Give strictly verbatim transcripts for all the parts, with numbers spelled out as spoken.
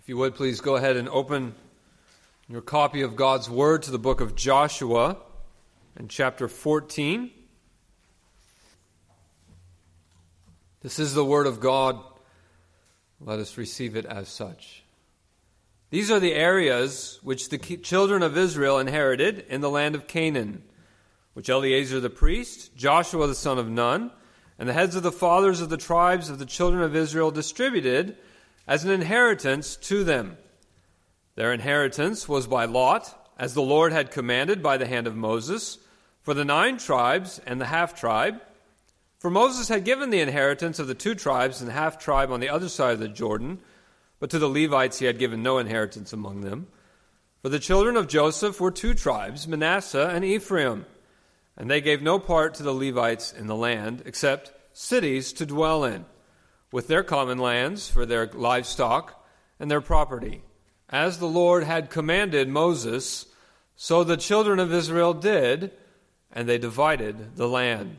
you would, please go ahead and open your copy of God's Word to the book of Joshua and chapter fourteen. This is the Word of God. Let us receive it as such. These are the areas which the children of Israel inherited in the land of Canaan, which Eleazar the priest, Joshua the son of Nun, and the heads of the fathers of the tribes of the children of Israel distributed as an inheritance to them. Their inheritance was by lot, as the Lord had commanded by the hand of Moses, for the nine tribes and the half-tribe. For Moses had given the inheritance of the two tribes and the half-tribe on the other side of the Jordan, but to the Levites he had given no inheritance among them. For the children of Joseph were two tribes, Manasseh and Ephraim, and they gave no part to the Levites in the land, except cities to dwell in, with their common lands for their livestock and their property. As the Lord had commanded Moses, so the children of Israel did, and they divided the land.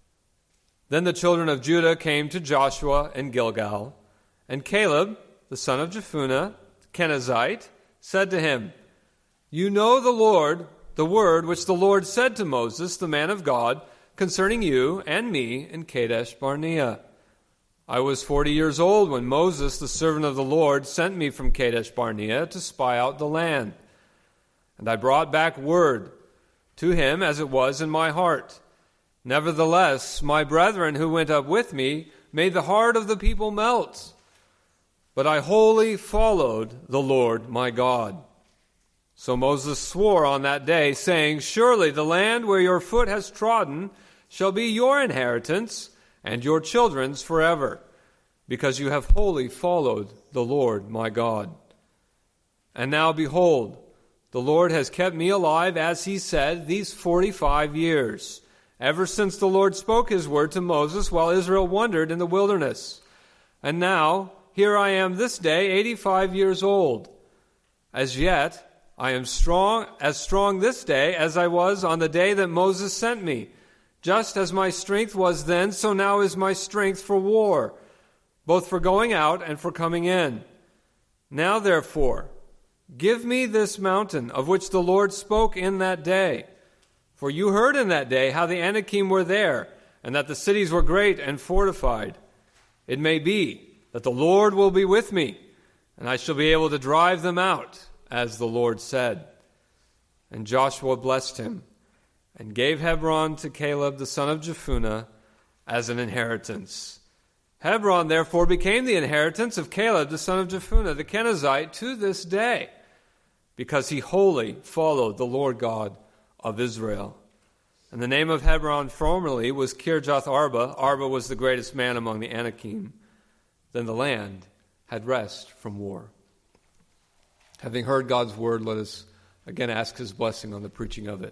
Then the children of Judah came to Joshua in Gilgal, and Caleb, the son of Jephunneh, Kenizzite, said to him, "You know the Lord, the word which the Lord said to Moses, the man of God, concerning you and me in Kadesh Barnea. I was forty years old when Moses, the servant of the Lord, sent me from Kadesh Barnea to spy out the land. And I brought back word to him as it was in my heart. Nevertheless, my brethren who went up with me made the heart of the people melt. But I wholly followed the Lord my God. So Moses swore on that day, saying, Surely the land where your foot has trodden shall be your inheritance and your children's forever, because you have wholly followed the Lord my God. And now behold, the Lord has kept me alive, as he said, these forty-five years, ever since the Lord spoke his word to Moses while Israel wandered in the wilderness. And now, here I am this day, eighty-five years old. As yet, I am strong, as strong this day as I was on the day that Moses sent me. Just as my strength was then, so now is my strength for war, both for going out and for coming in. Now, therefore, give me this mountain of which the Lord spoke in that day. For you heard in that day how the Anakim were there, and that the cities were great and fortified. It may be that the Lord will be with me, and I shall be able to drive them out, as the Lord said. And Joshua blessed him, and gave Hebron to Caleb the son of Jephunneh as an inheritance. Hebron therefore became the inheritance of Caleb the son of Jephunneh the Kenizzite to this day, because he wholly followed the Lord God of Israel. And the name of Hebron formerly was Kirjath Arba. Arba was the greatest man among the Anakim. Then the land had rest from war. Having heard God's word, let us again ask his blessing on the preaching of it.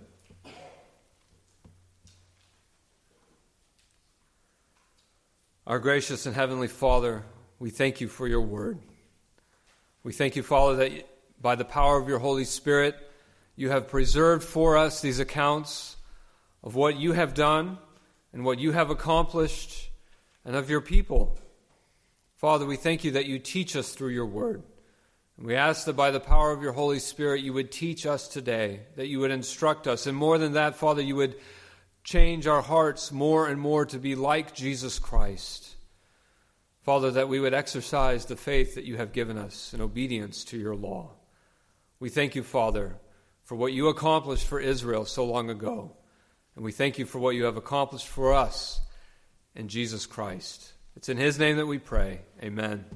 Our gracious and heavenly Father, we thank you for your word. We thank you, Father, that by the power of your Holy Spirit, you have preserved for us these accounts of what you have done and what you have accomplished and of your people. Father, we thank you that you teach us through your word. And we ask that by the power of your Holy Spirit, you would teach us today, that you would instruct us. And more than that, Father, you would change our hearts more and more to be like Jesus Christ. Father, that we would exercise the faith that you have given us in obedience to your law. We thank you, Father, for what you accomplished for Israel so long ago. And we thank you for what you have accomplished for us in Jesus Christ. It's in his name that we pray. Amen.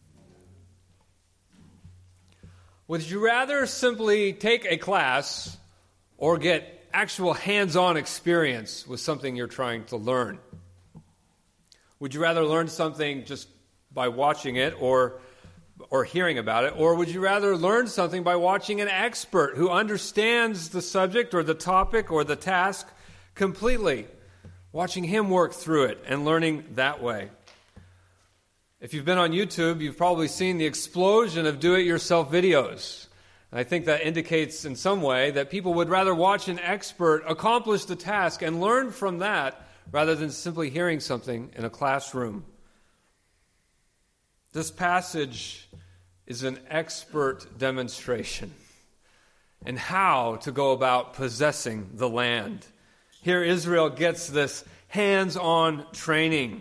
Would you rather simply take a class or get actual hands-on experience with something you're trying to learn? Would you rather learn something just by watching it or or hearing about it, or would you rather learn something by watching an expert who understands the subject or the topic or the task completely, watching him work through it and learning that way? If you've been on YouTube, you've probably seen the explosion of do-it-yourself videos. And I think that indicates in some way that people would rather watch an expert accomplish the task and learn from that rather than simply hearing something in a classroom. This passage is an expert demonstration in how to go about possessing the land. Here Israel gets this hands-on training.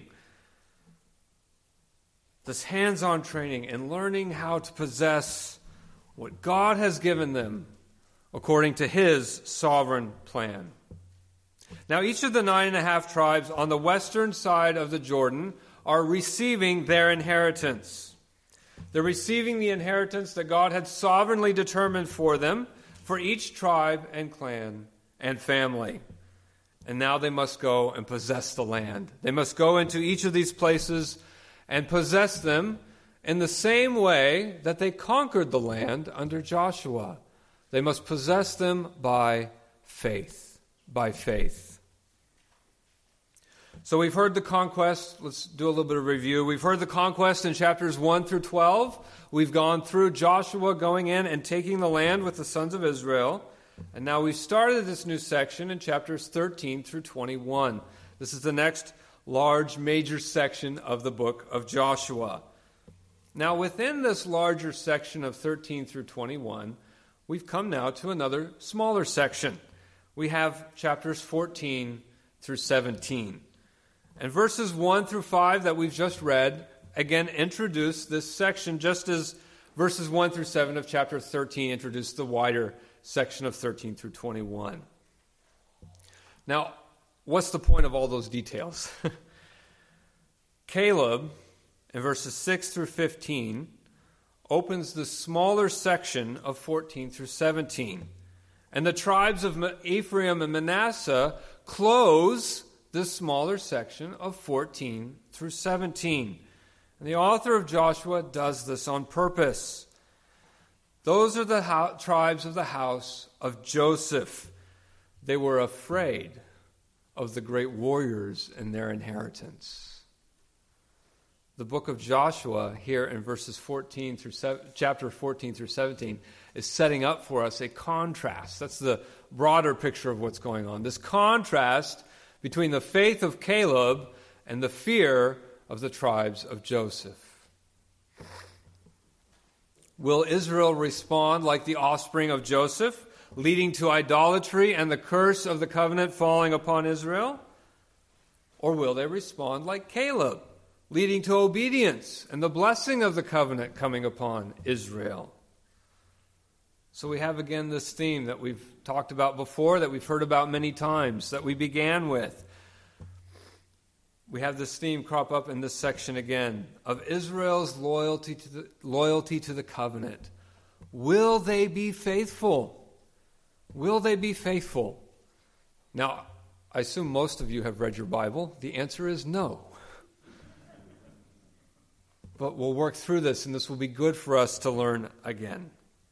This hands-on training in learning how to possess what God has given them according to His sovereign plan. Now, each of the nine and a half tribes on the western side of the Jordan are receiving their inheritance. They're receiving the inheritance that God had sovereignly determined for them, for each tribe and clan and family. And now they must go and possess the land. They must go into each of these places and possess them in the same way that they conquered the land under Joshua. They must possess them by faith. By faith. So we've heard the conquest. Let's do a little bit of review. We've heard the conquest in chapters one through twelve. We've gone through Joshua going in and taking the land with the sons of Israel. And now we've started this new section in chapters thirteen through twenty-one. This is the next large, major section of the book of Joshua. Now, within this larger section of thirteen through twenty-one, we've come now to another smaller section. We have chapters fourteen through seventeen. And verses one through five that we've just read, again, introduce this section just as verses one through seven of chapter thirteen introduce the wider section of thirteen through twenty-one. Now, what's the point of all those details? Caleb, in verses six through fifteen, opens the smaller section of fourteen through seventeen. And the tribes of Ephraim and Manasseh close this smaller section of fourteen through seventeen. And the author of Joshua does this on purpose. Those are the ho- tribes of the house of Joseph. They were afraid of the great warriors and their inheritance. The book of Joshua here in verses fourteen through seven, chapter fourteen through seventeen is setting up for us a contrast. That's the broader picture of what's going on. This contrast between the faith of Caleb and the fear of the tribes of Joseph. Will Israel respond like the offspring of Joseph, leading to idolatry and the curse of the covenant falling upon Israel? Or will they respond like Caleb, leading to obedience and the blessing of the covenant coming upon Israel? So we have again this theme that we've talked about before, that we've heard about many times, that we began with. We have this theme crop up in this section again of Israel's loyalty to the, loyalty to the covenant. Will they be faithful? Will they be faithful? Now, I assume most of you have read your Bible. The answer is no. But we'll work through this, and this will be good for us to learn again.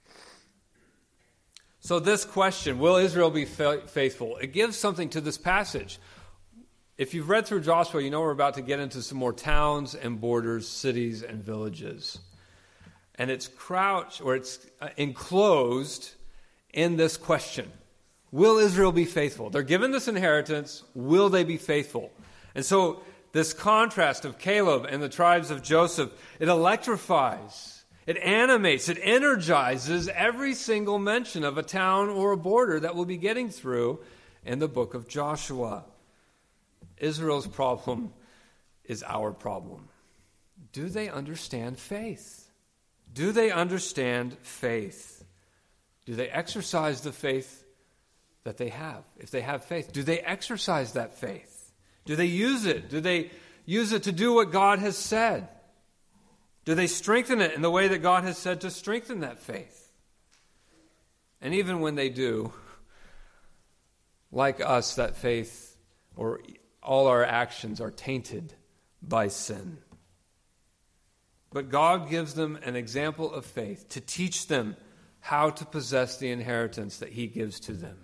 So this question, will Israel be fa- faithful? It gives something to this passage. If you've read through Joshua, you know we're about to get into some more towns and borders, cities and villages. And it's crouched, or it's enclosed in this question. Will Israel be faithful? They're given this inheritance. Will they be faithful? And so this contrast of Caleb and the tribes of Joseph, it electrifies, it animates, it energizes every single mention of a town or a border that we'll be getting through in the book of Joshua. Israel's problem is our problem. Do they understand faith? Do they understand faith? Do they exercise the faith that they have? If they have faith, do they exercise that faith? Do they use it? Do they use it to do what God has said? Do they strengthen it in the way that God has said to strengthen that faith? And even when they do, like us, that faith or all our actions are tainted by sin. But God gives them an example of faith to teach them how to possess the inheritance that He gives to them.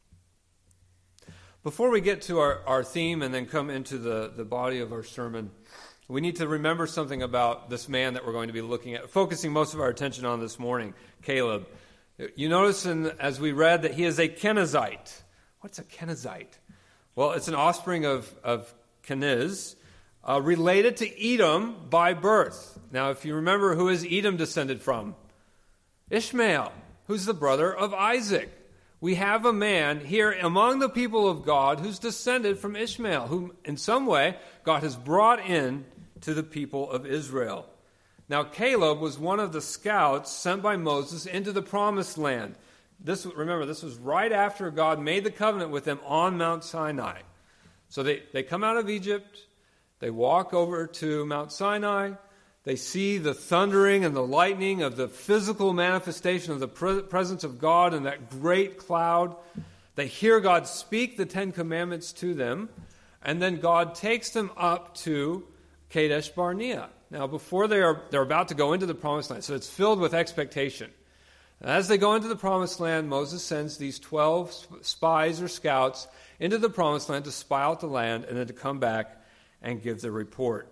Before we get to our, our theme and then come into the, the body of our sermon, we need to remember something about this man that we're going to be looking at, focusing most of our attention on this morning, Caleb. You notice in, as we read that he is a Kenizzite. What's a Kenizzite? Well, it's an offspring of, of Keniz, uh, related to Edom by birth. Now, if you remember, who is Edom descended from? Ishmael, who's the brother of Isaac. We have a man here among the people of God who's descended from Ishmael, whom in some way God has brought in to the people of Israel. Now, Caleb was one of the scouts sent by Moses into the promised land. This, remember, this was right after God made the covenant with them on Mount Sinai. So they, they come out of Egypt, they walk over to Mount Sinai, they see the thundering and the lightning of the physical manifestation of the pre- presence of God in that great cloud. They hear God speak the Ten Commandments to them, and then God takes them up to Kadesh Barnea. Now, before they are they're about to go into the promised land, so it's filled with expectation. And as they go into the promised land, Moses sends these twelve spies or scouts into the promised land to spy out the land and then to come back and give the report.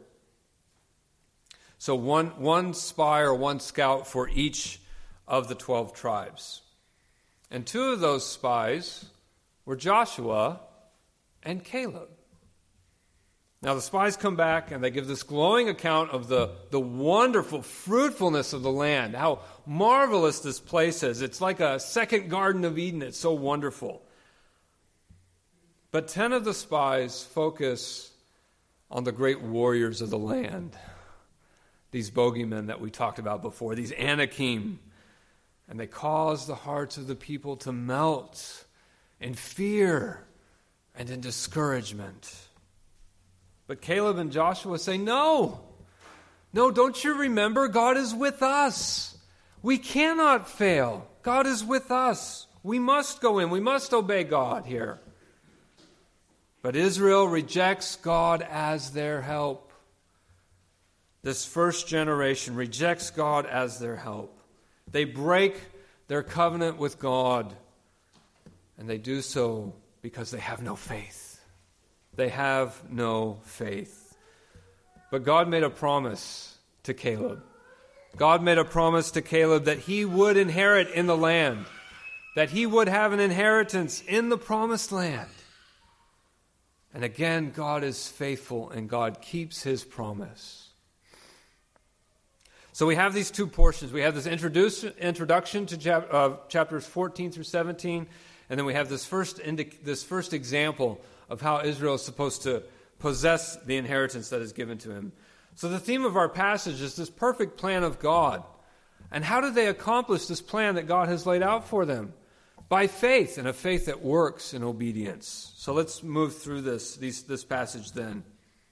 So one, one spy or one scout for each of the twelve tribes. And two of those spies were Joshua and Caleb. Now the spies come back and they give this glowing account of the, the wonderful fruitfulness of the land, how marvelous this place is. It's like a second Garden of Eden. It's so wonderful. But ten of the spies focus on the great warriors of the land. These bogeymen that we talked about before, these Anakim. And they cause the hearts of the people to melt in fear and in discouragement. But Caleb and Joshua say, no, no, don't you remember? God is with us. We cannot fail. God is with us. We must go in. We must obey God here. But Israel rejects God as their help. This first generation rejects God as their help. They break their covenant with God, and they do so because they have no faith. They have no faith. But God made a promise to Caleb. God made a promise to Caleb that he would inherit in the land, that he would have an inheritance in the promised land. And again, God is faithful and God keeps his promise. So we have these two portions. We have this introduce, introduction to chap, uh, chapters fourteen through seventeen, and then we have this first, indic- this first example of how Israel is supposed to possess the inheritance that is given to him. So the theme of our passage is this perfect plan of God. And how do they accomplish this plan that God has laid out for them? By faith, and a faith that works in obedience. So let's move through this, these, this passage then.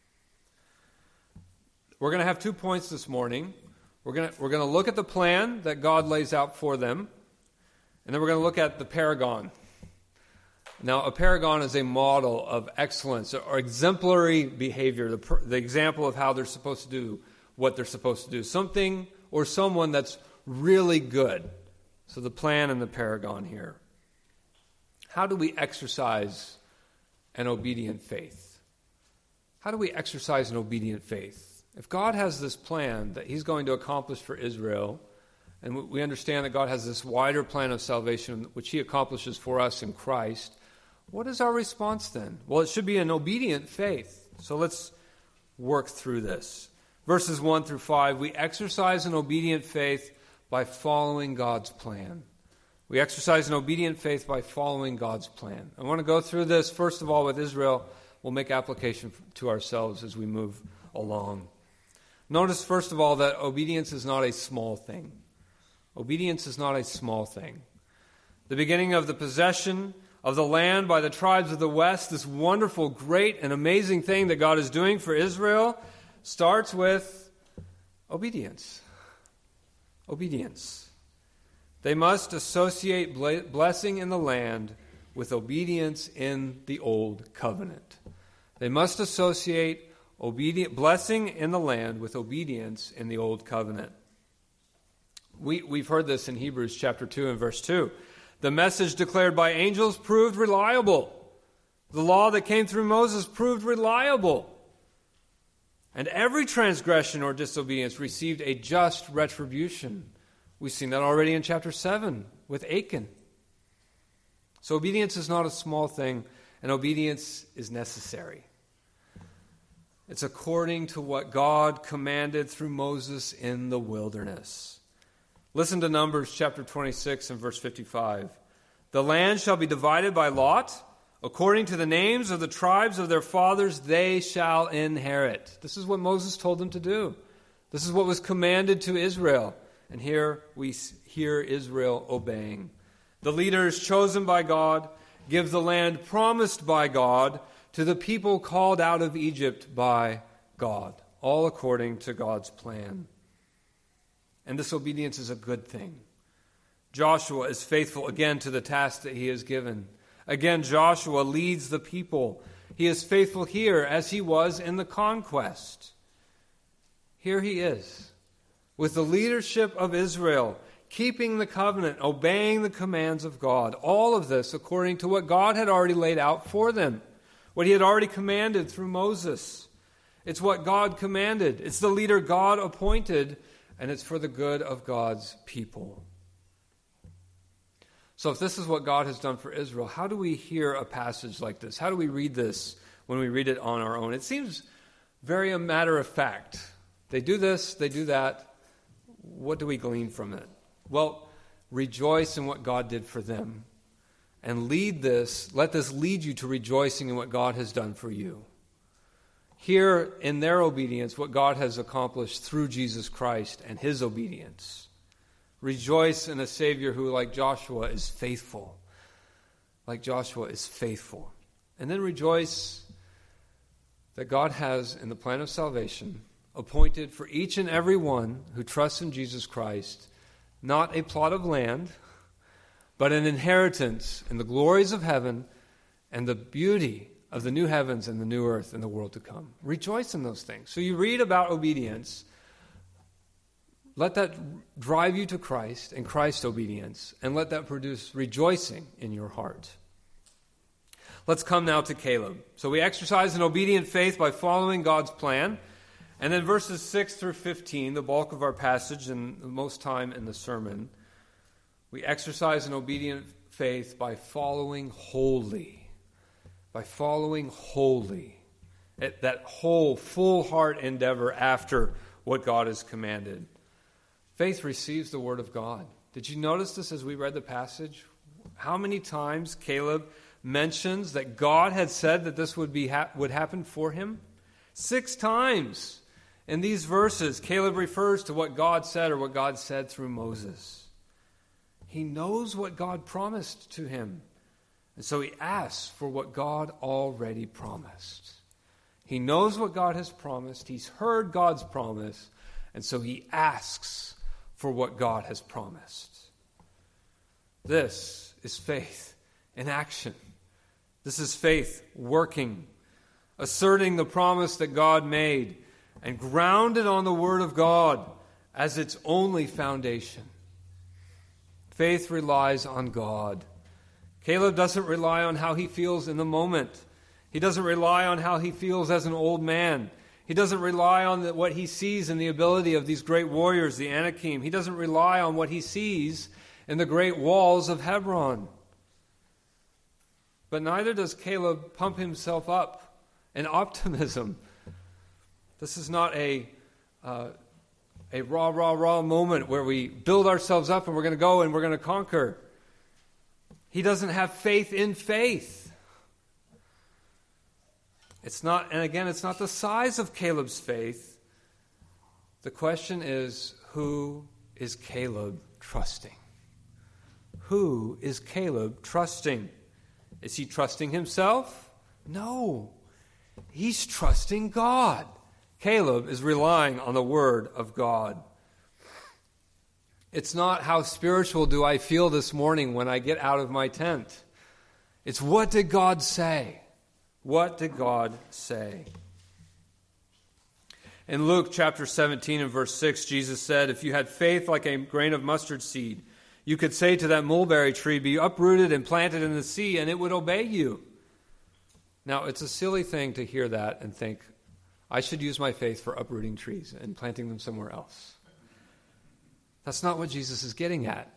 We're going to have two points this morning. We're going to, we're going to look at the plan that God lays out for them, and then we're going to look at the paragon. Now, a paragon is a model of excellence or exemplary behavior, the, the example of how they're supposed to do what they're supposed to do. Something or someone that's really good. So the plan and the paragon here. How do we exercise an obedient faith? How do we exercise an obedient faith? If God has this plan that he's going to accomplish for Israel, and we understand that God has this wider plan of salvation which he accomplishes for us in Christ, what is our response then? Well, it should be an obedient faith. So let's work through this. Verses one through five, we exercise an obedient faith by following God's plan. We exercise an obedient faith by following God's plan. I want to go through this, first of all, with Israel. We'll make application to ourselves as we move along. Notice, first of all, that obedience is not a small thing. Obedience is not a small thing. The beginning of the possession of the land by the tribes of the west, this wonderful, great, and amazing thing that God is doing for Israel, starts with obedience. Obedience. They must associate blessing in the land with obedience in the old covenant. They must associate obedient blessing in the land with obedience in the old covenant. We, we've heard this in Hebrews chapter two and verse two. The message declared by angels proved reliable. The law that came through Moses proved reliable. And every transgression or disobedience received a just retribution. We've seen that already in chapter seven with Achan. So obedience is not a small thing, and obedience is necessary. It's according to what God commanded through Moses in the wilderness. Listen to Numbers chapter twenty-six and verse fifty-five. The land shall be divided by lot. According to the names of the tribes of their fathers, they shall inherit. This is what Moses told them to do. This is what was commanded to Israel. And here we hear Israel obeying. The leaders chosen by God give the land promised by God to the people called out of Egypt by God, all according to God's plan. And this obedience is a good thing. Joshua is faithful again to the task that he is given. Again, Joshua leads the people. He is faithful here as he was in the conquest. Here he is, with the leadership of Israel, keeping the covenant, obeying the commands of God. All of this according to what God had already laid out for them, what he had already commanded through Moses. It's what God commanded. It's the leader God appointed, and it's for the good of God's people. So if this is what God has done for Israel, how do we hear a passage like this? How do we read this when we read it on our own? It seems very a matter of fact. They do this, they do that. What do we glean from it? Well, rejoice in what God did for them. And lead this, let this lead you to rejoicing in what God has done for you. Hear in their obedience what God has accomplished through Jesus Christ and his obedience. Rejoice in a Savior who, like Joshua, is faithful. Like Joshua is faithful. And then rejoice that God has, in the plan of salvation, appointed for each and every one who trusts in Jesus Christ, not a plot of land, but an inheritance in the glories of heaven and the beauty of the new heavens and the new earth and the world to come. Rejoice in those things. So you read about obedience. Let that drive you to Christ and Christ's obedience, and let that produce rejoicing in your heart. Let's come now to Caleb. So we exercise an obedient faith by following God's plan. And then verses six through fifteen, the bulk of our passage and the most time in the sermon, we exercise an obedient faith by following wholly. By following wholly. That whole, full heart endeavor after what God has commanded. Faith receives the word of God. Did you notice this as we read the passage? How many times Caleb mentions that God had said that this would be ha- would happen for him? Six times in these verses, Caleb refers to what God said or what God said through Moses. He knows what God promised to him, and so he asks for what God already promised. He knows what God has promised. He's heard God's promise, and so he asks for what God has promised. This is faith in action. This is faith working, asserting the promise that God made and grounded on the Word of God as its only foundation. Faith relies on God. Caleb doesn't rely on how he feels in the moment. He doesn't rely on how he feels as an old man. He doesn't rely on the, what he sees in the ability of these great warriors, the Anakim. He doesn't rely on what he sees in the great walls of Hebron. But neither does Caleb pump himself up in optimism. This is not a, uh, a rah, rah, rah moment where we build ourselves up and we're going to go and we're going to conquer. He doesn't have faith in faith. It's not, and again, it's not the size of Caleb's faith. The question is, who is Caleb trusting? Who is Caleb trusting? Is he trusting himself? No. He's trusting God. Caleb is relying on the word of God. It's not how spiritual do I feel this morning when I get out of my tent. It's what did God say? What did God say? In Luke chapter seventeen and verse six, Jesus said, if you had faith like a grain of mustard seed, you could say to that mulberry tree, be uprooted and planted in the sea, and it would obey you. Now, it's a silly thing to hear that and think, I should use my faith for uprooting trees and planting them somewhere else. That's not what Jesus is getting at.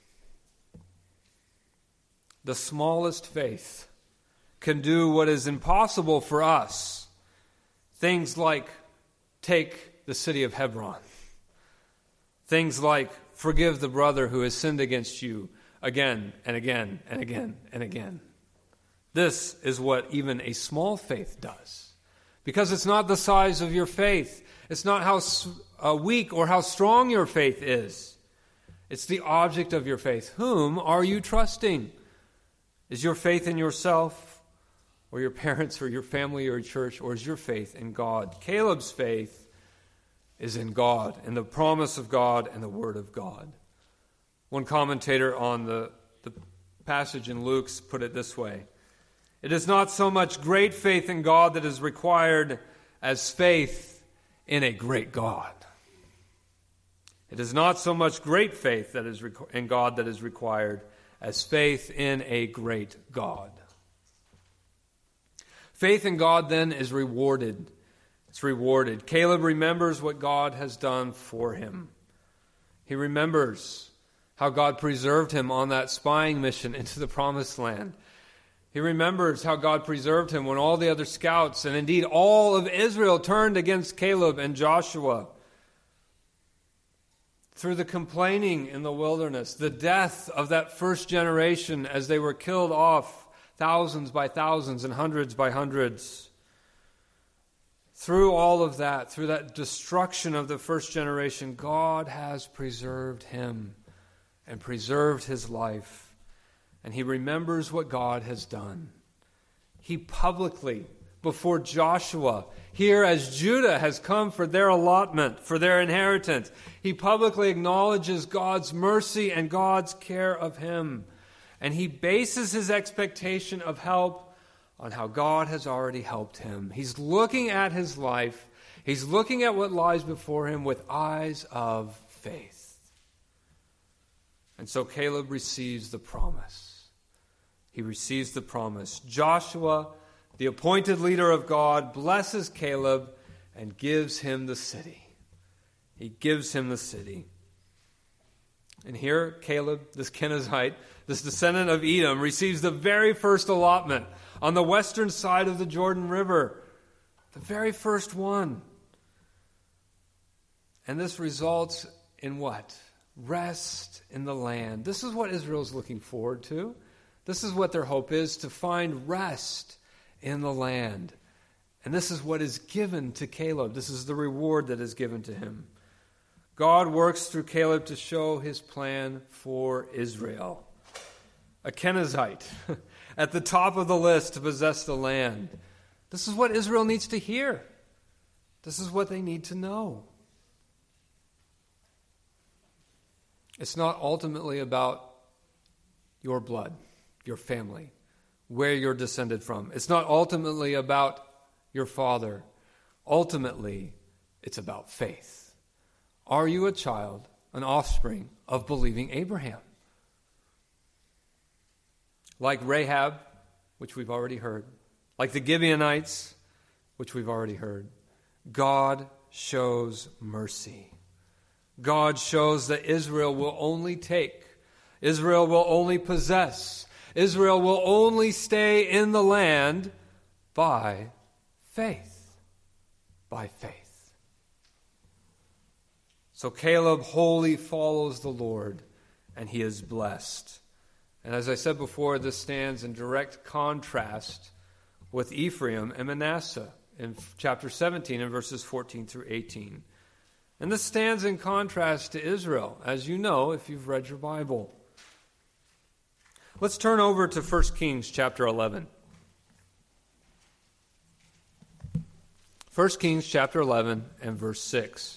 The smallest faith can do what is impossible for us Things like take the city of Hebron. Things like forgive the brother who has sinned against you again and again and again and again. This is what even a small faith does. Because it's not the size of your faith. It's not how uh, weak or how strong your faith is. It's the object of your faith. Whom are you trusting? Is your faith in yourself or your parents or your family or your church, or is your faith in God? Caleb's faith is in God, in the promise of God and the word of God. One commentator on the, the passage in Luke's put it this way: it is not so much great faith in God that is required as faith in a great God. It is not so much great faith that is requ- in God that is required as faith in a great God. Faith in God then is rewarded. It's rewarded. Caleb remembers what God has done for him. He remembers how God preserved him on that spying mission into the promised land. He remembers how God preserved him when all the other scouts, and indeed all of Israel, turned against Caleb and Joshua. Through the complaining in the wilderness, the death of that first generation as they were killed off, thousands by thousands and hundreds by hundreds. Through all of that, through that destruction of the first generation, God has preserved him and preserved his life. And he remembers what God has done. He publicly, before Joshua, here as Judah has come for their allotment, for their inheritance, he publicly acknowledges God's mercy and God's care of him. And he bases his expectation of help on how God has already helped him. He's looking at his life. He's looking at what lies before him with eyes of faith. And so Caleb receives the promise. He receives the promise. Joshua, the appointed leader of God, blesses Caleb and gives him the city. He gives him the city. And here, Caleb, this Kenizzite, this descendant of Edom, receives the very first allotment on the western side of the Jordan River. The very first one. And this results in what? Rest in the land. This is what Israel's looking forward to. This is what their hope is, to find rest in the land. And this is what is given to Caleb. This is the reward that is given to him. God works through Caleb to show his plan for Israel. A Kenizzite at the top of the list to possess the land. This is what Israel needs to hear. This is what they need to know. It's not ultimately about your blood, your family, where you're descended from. It's not ultimately about your father. Ultimately, it's about faith. Are you a child, an offspring of believing Abraham? Like Rahab, which we've already heard, like the Gibeonites, which we've already heard, God shows mercy. God shows that Israel will only take, Israel will only possess, Israel will only stay in the land by faith. By faith. So Caleb wholly follows the Lord, and he is blessed. And as I said before, this stands in direct contrast with Ephraim and Manasseh in chapter seventeen and verses fourteen through eighteen. And this stands in contrast to Israel, as you know if you've read your Bible. Let's turn over to First Kings chapter eleven. First Kings chapter eleven and verse six.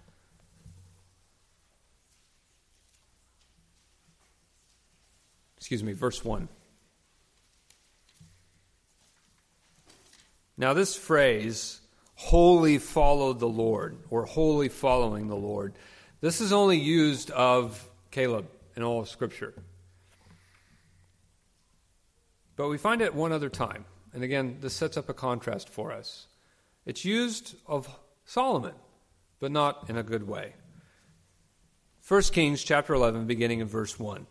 Excuse me, verse one. Now this phrase, wholly followed the Lord, or wholly following the Lord, this is only used of Caleb in all of Scripture. But we find it one other time. And again, this sets up a contrast for us. It's used of Solomon, but not in a good way. First Kings chapter eleven, beginning in verse one.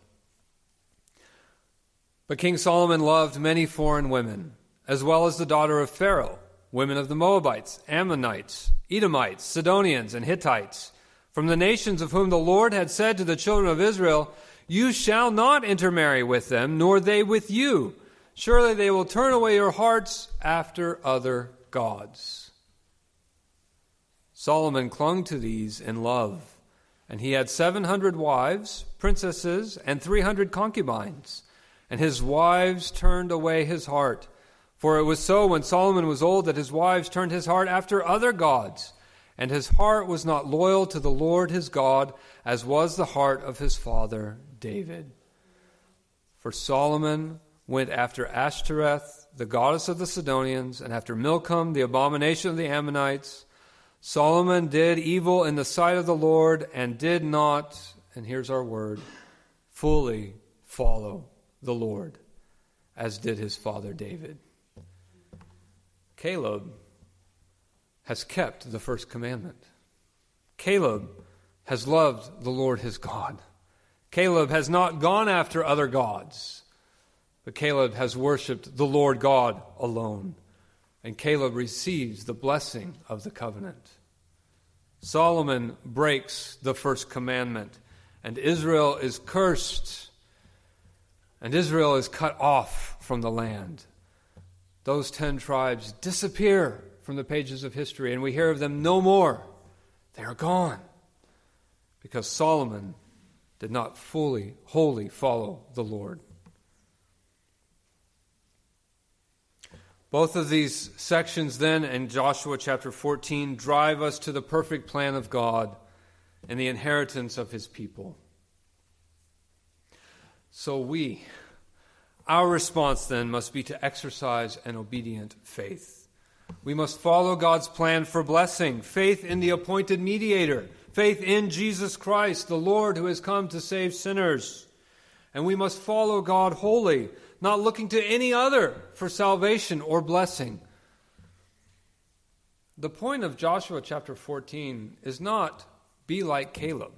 But King Solomon loved many foreign women, as well as the daughter of Pharaoh, women of the Moabites, Ammonites, Edomites, Sidonians, and Hittites, from the nations of whom the Lord had said to the children of Israel, you shall not intermarry with them, nor they with you. Surely they will turn away your hearts after other gods. Solomon clung to these in love, and he had seven hundred wives, princesses, and three hundred concubines. And his wives turned away his heart. For it was so when Solomon was old that his wives turned his heart after other gods, and his heart was not loyal to the Lord his God, as was the heart of his father David. For Solomon went after Ashtoreth, the goddess of the Sidonians, and after Milcom, the abomination of the Ammonites. Solomon did evil in the sight of the Lord, and did not, and here's our word, fully follow the Lord, as did his father David. Caleb has kept the first commandment. Caleb has loved the Lord his God. Caleb has not gone after other gods, but Caleb has worshipped the Lord God alone. And Caleb receives the blessing of the covenant. Solomon breaks the first commandment, and Israel is cursed, and Israel is cut off from the land. Those ten tribes disappear from the pages of history, and we hear of them no more. They are gone because Solomon did not fully, wholly follow the Lord. Both of these sections then in Joshua chapter fourteen drive us to the perfect plan of God and the inheritance of his people. So we, our response then must be to exercise an obedient faith. We must follow God's plan for blessing, faith in the appointed mediator, faith in Jesus Christ, the Lord who has come to save sinners. And we must follow God wholly, not looking to any other for salvation or blessing. The point of Joshua chapter fourteen is not be like Caleb.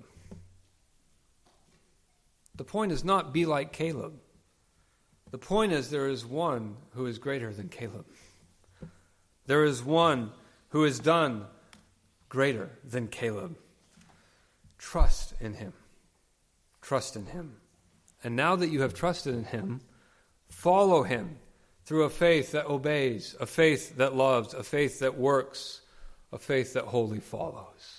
The point is not be like Caleb. The point is there is one who is greater than Caleb. There is one who has done greater than Caleb. Trust in him. Trust in him. And now that you have trusted in him, follow him through a faith that obeys, a faith that loves, a faith that works, a faith that wholly follows.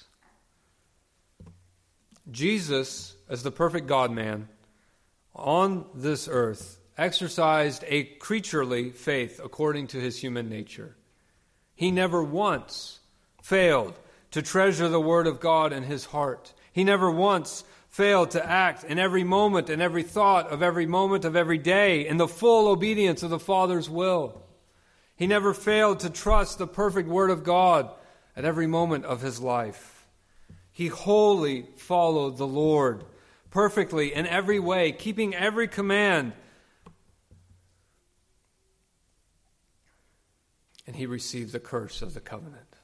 Jesus, as the perfect God-man, on this earth, exercised a creaturely faith according to his human nature. He never once failed to treasure the word of God in his heart. He never once failed to act in every moment and every thought of every moment of every day in the full obedience of the Father's will. He never failed to trust the perfect word of God at every moment of his life. He wholly followed the Lord perfectly in every way, keeping every command. And he received the curse of the covenant.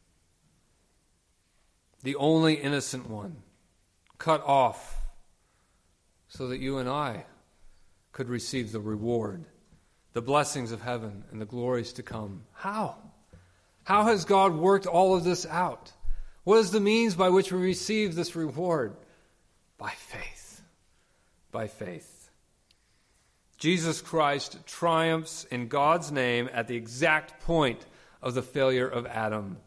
The only innocent one, cut off so that you and I could receive the reward, the blessings of heaven and the glories to come. How? How has God worked all of this out? What is the means by which we receive this reward? By faith. By faith. Jesus Christ triumphs in God's name at the exact point of the failure of Adam.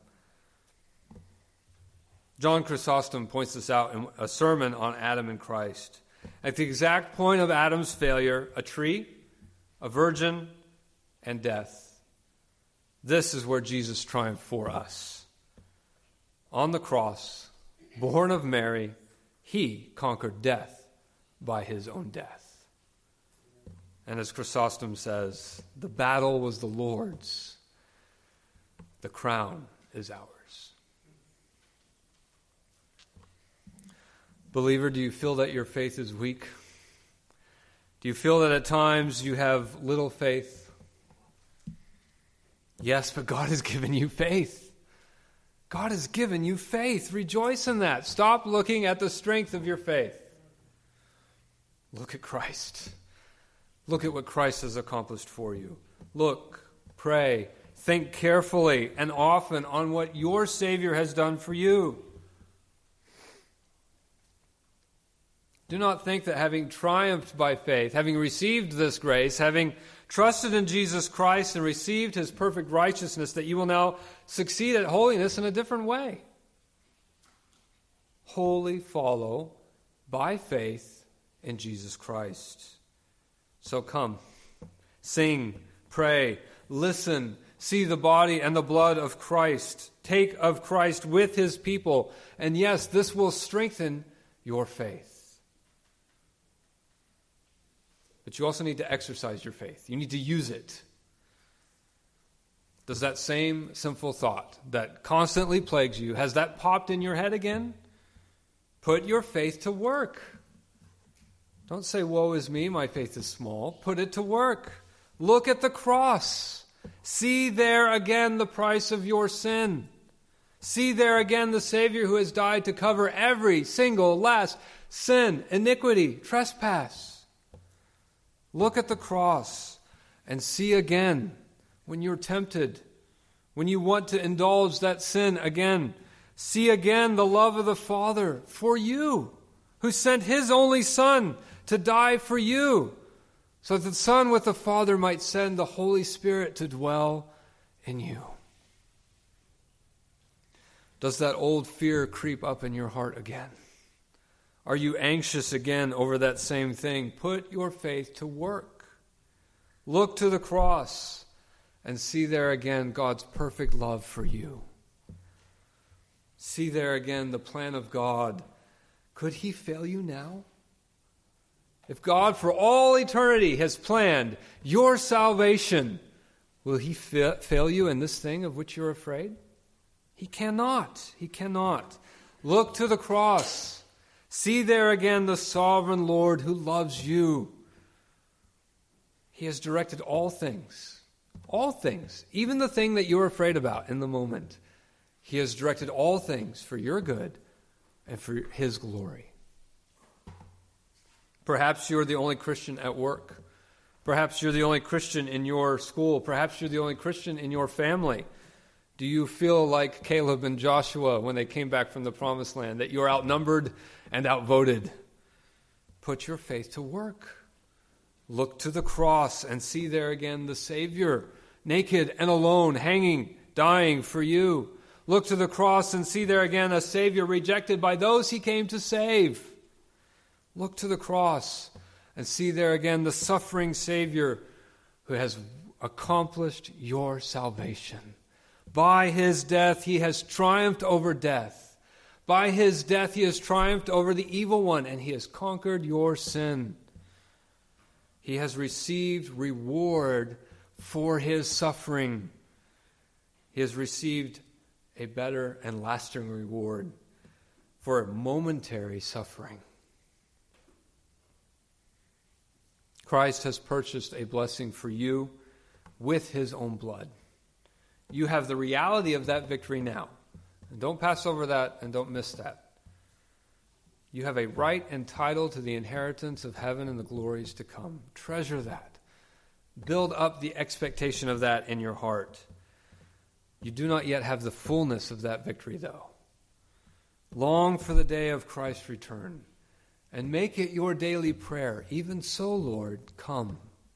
John Chrysostom points this out in a sermon on Adam and Christ. At the exact point of Adam's failure, a tree, a virgin, and death. This is where Jesus triumphed for us. On the cross, born of Mary, he conquered death by his own death. And as Chrysostom says, the battle was the Lord's. The crown is ours. Believer, do you feel that your faith is weak? Do you feel that at times you have little faith? Yes, but God has given you faith. God has given you faith. Rejoice in that. Stop looking at the strength of your faith. Look at Christ. Look at what Christ has accomplished for you. Look, pray, Think carefully and often on what your Savior has done for you. Do not think that having triumphed by faith, having received this grace, having trusted in Jesus Christ and received his perfect righteousness, that you will now succeed at holiness in a different way. Wholly follow by faith in Jesus Christ. So come, sing, pray, listen, see the body and the blood of Christ. Take of Christ with his people. And yes, this will strengthen your faith. But you also need to exercise your faith. You need to use it. Does that same sinful thought that constantly plagues you, has that popped in your head again? Put your faith to work. Don't say, woe is me, my faith is small. Put it to work. Look at the cross. See there again the price of your sin. See there again the Savior who has died to cover every single last sin, iniquity, trespass. Look at the cross and see again when you're tempted, when you want to indulge that sin again. See again the love of the Father for you, who sent his only Son to die for you, so that the Son with the Father might send the Holy Spirit to dwell in you. Does that old fear creep up in your heart again? Are you anxious again over that same thing? Put your faith to work. Look to the cross and see there again God's perfect love for you. See there again the plan of God. Could he fail you now? If God for all eternity has planned your salvation, will he fa- fail you in this thing of which you're afraid? He cannot. He cannot. Look to the cross. See there again the sovereign Lord who loves you. He has directed all things, all things, even the thing that you're afraid about in the moment. He has directed all things for your good and for his glory. Perhaps you're the only Christian at work. Perhaps you're the only Christian in your school. Perhaps you're the only Christian in your family. Do you feel like Caleb and Joshua when they came back from the promised land, that you're outnumbered and outvoted? Put your faith to work. Look to the cross and see there again the Savior, naked and alone, hanging, dying for you. Look to the cross and see there again a Savior rejected by those he came to save. Look to the cross and see there again the suffering Savior who has accomplished your salvation. By his death, he has triumphed over death. By his death, he has triumphed over the evil one, and he has conquered your sin. He has received reward for his suffering. He has received a better and lasting reward for momentary suffering. Christ has purchased a blessing for you with his own blood. You have the reality of that victory now. And don't pass over that and don't miss that. You have a right and title to the inheritance of heaven and the glories to come. Treasure that. Build up the expectation of that in your heart. You do not yet have the fullness of that victory, though. Long for the day of Christ's return, and make it your daily prayer. Even so, Lord, come.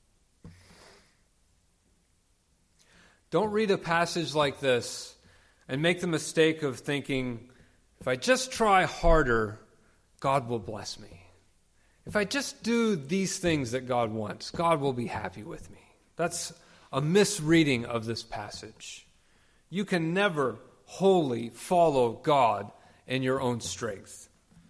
Don't read a passage like this and make the mistake of thinking, if I just try harder, God will bless me. If I just do these things that God wants, God will be happy with me. That's a misreading of this passage. You can never wholly follow God in your own strength.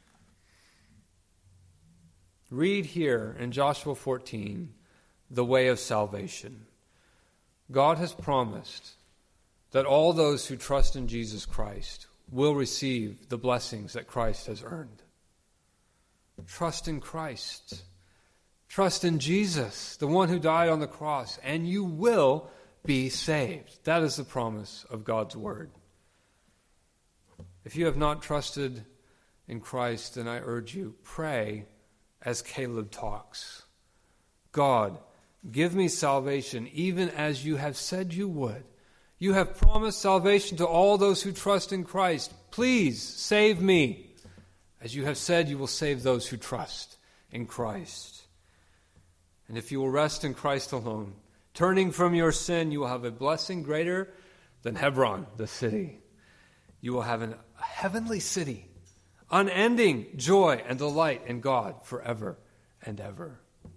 Read here in Joshua fourteen, the way of salvation. God has promised that all those who trust in Jesus Christ will receive the blessings that Christ has earned. Trust in Christ. Trust in Jesus, the one who died on the cross, and you will be saved. That is the promise of God's word. If you have not trusted in Christ, then I urge you, pray as Caleb talks. God, give me salvation even as you have said you would. You have promised salvation to all those who trust in Christ. Please save me. As you have said, you will save those who trust in Christ. And if you will rest in Christ alone, turning from your sin, you will have a blessing greater than Hebron, the city. You will have an, a heavenly city, unending joy and delight in God forever and ever.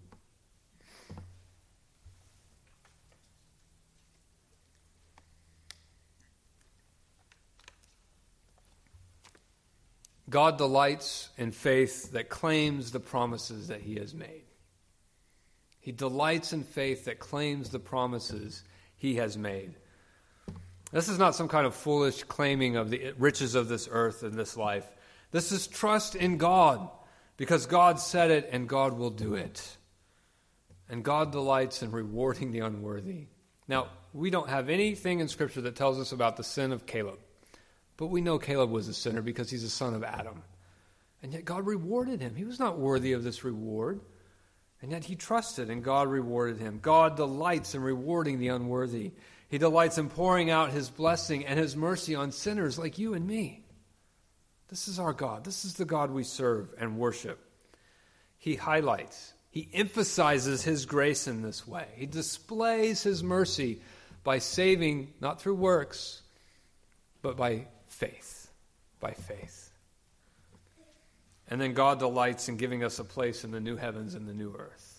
God delights in faith that claims the promises that he has made. He delights in faith that claims the promises he has made. This is not some kind of foolish claiming of the riches of this earth and this life. This is trust in God, because God said it and God will do it. And God delights in rewarding the unworthy. Now, we don't have anything in Scripture that tells us about the sin of Caleb. But we know Caleb was a sinner because he's a son of Adam. And yet God rewarded him. He was not worthy of this reward. And yet he trusted and God rewarded him. God delights in rewarding the unworthy. He delights in pouring out his blessing and his mercy on sinners like you and me. This is our God. This is the God we serve and worship. He highlights, he emphasizes his grace in this way. He displays his mercy by saving, not through works, but by faith, by faith. And then God delights in giving us a place in the new heavens and the new earth.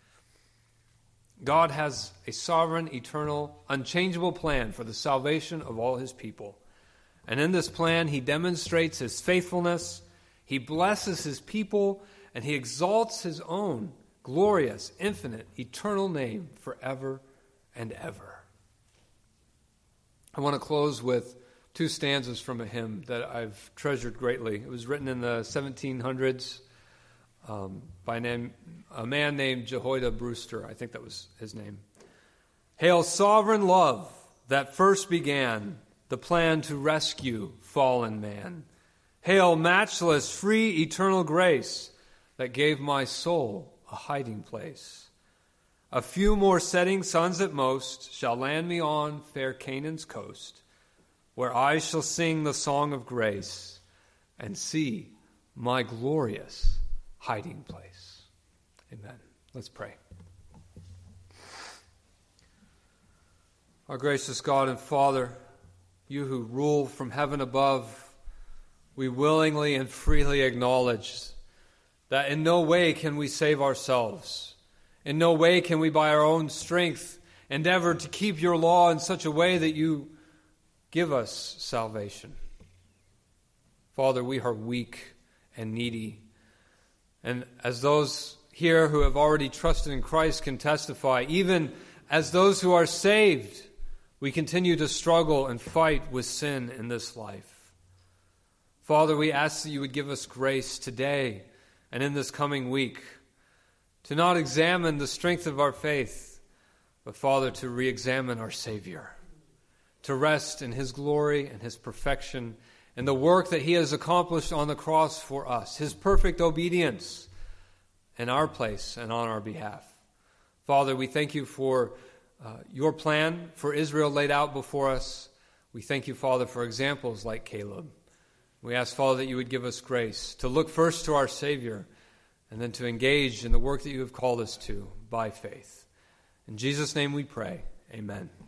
God has a sovereign, eternal, unchangeable plan for the salvation of all his people. And in this plan, he demonstrates his faithfulness, he blesses his people, and he exalts his own glorious, infinite, eternal name forever and ever. I want to close with two stanzas from a hymn that I've treasured greatly. It was written in the seventeen hundreds um, by name, a man named Jehoiada Brewster. I think that was his name. Hail, sovereign love that first began the plan to rescue fallen man. Hail, matchless, free, eternal grace that gave my soul a hiding place. A few more setting suns at most shall land me on fair Canaan's coast, where I shall sing the song of grace and see my glorious hiding place. Amen. Let's pray. Our gracious God and Father, you who rule from heaven above, we willingly and freely acknowledge that in no way can we save ourselves. In no way can we by our own strength endeavor to keep your law in such a way that you give us salvation. Father, we are weak and needy. And as those here who have already trusted in Christ can testify, even as those who are saved, we continue to struggle and fight with sin in this life. Father, we ask that you would give us grace today and in this coming week to not examine the strength of our faith, but, Father, to re-examine our Savior, to rest in his glory and his perfection and the work that he has accomplished on the cross for us, his perfect obedience in our place and on our behalf. Father, we thank you for uh, your plan for Israel laid out before us. We thank you, Father, for examples like Caleb. We ask, Father, that you would give us grace to look first to our Savior and then to engage in the work that you have called us to by faith. In Jesus' name we pray. Amen.